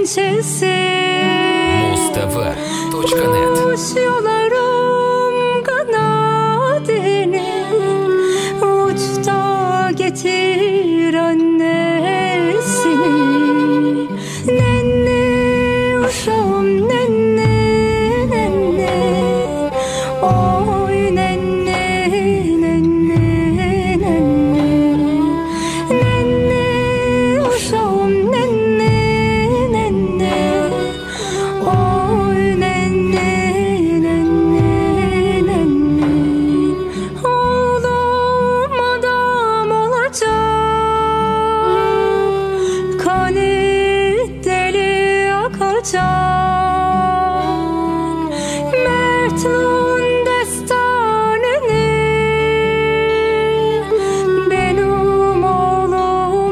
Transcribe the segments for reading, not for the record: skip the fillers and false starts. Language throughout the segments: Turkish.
pençesi. Mustava.net. Uçuyorlarım kanadını, uç da getir annesini. Nenni uşağım nenni, nenni, oy nenni, nenni, nenni. Nenni uşağım nenni, nenni, oy nenni, nenni, nenni. Oğlum adam olacak, kanı deli akacak. Mert'in destanını benim oğlum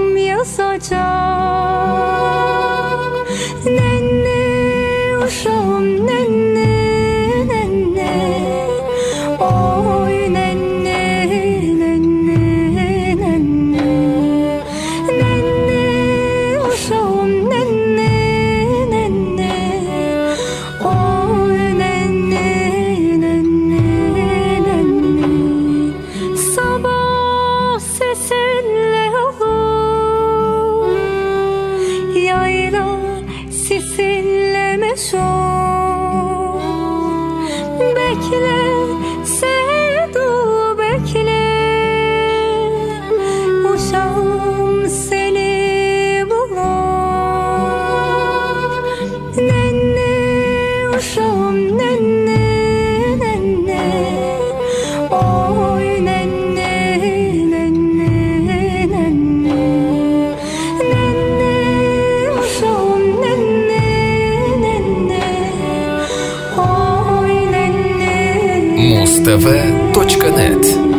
yazacak. Nenni uşağım nenni, nenni, oy nenni, nenni, nenni. Nenni uşağım nenni, nenni, oy nenni, nenni, nenni. Sabah sesinle olur, yayla sisinle meşhur. Bekle sevdu bekle, uşağım seni bulur. Nenni uşağım nenni, nenni, oy nenni, nenni, nenni. Nenni uşağım nenni, nenni, oy nenni. Mustava.net.